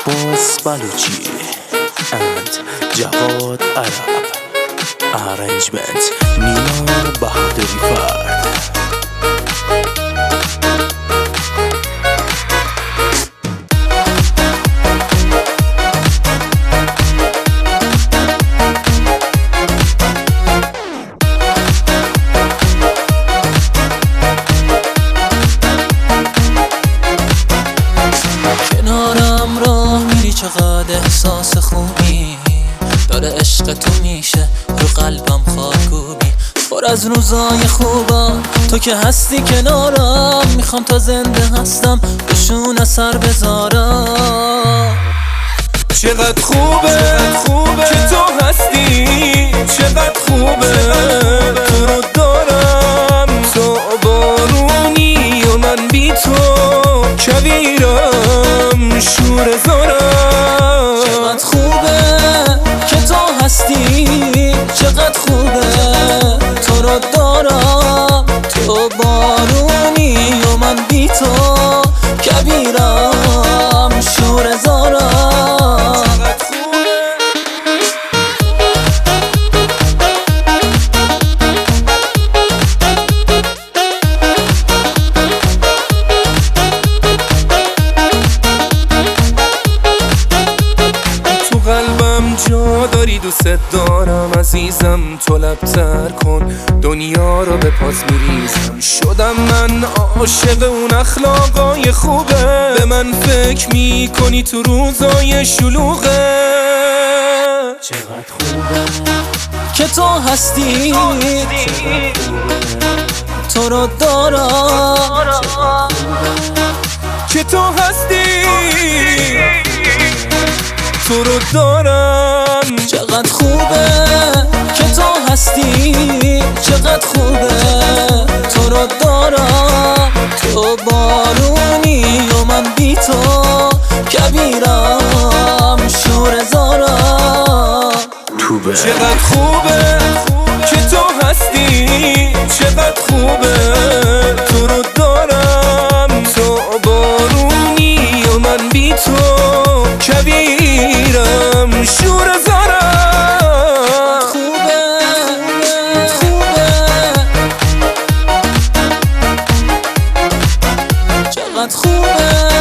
Abbas Balochi and Jawad Arab. Arrangement Nina Bahaduri Fard. چقدر احساس خوبی داره عشق تو میشه رو قلبم خاکوبی پر از روزای خوبا تو که هستی کنارم میخوام تا زنده هستم بهشون اثر بذارم چقدر خوبه که تو هستی چقدر خوبه تو رو دارم تو بارونی و من بی تو کویرم شور زارم چقدر خوبه که تو هستی چقدر خوبه تو رو دارم تو بارونی و من بی تو کویرم شور زارم قلبم جا داری دوست دارم عزیزم تو لبتر کن دنیا رو به پاس میریزم شدم من عاشق اون اخلاقای خوبه به من فکر میکنی تو روزای شلوغه چقدر خوبه که تو هستی تو رو دارم که تو هستی تو رو دارم چقدر خوبه که تو هستی چقدر خوبه تو رو دارم تو بارونی و من بی تو کویرم شور زارم چقدر خوبه که تو هستی چقدر خوبه تو رو دارم تو بارونی و من بی تو کویرم شور زارم خوبه چقدر خوبه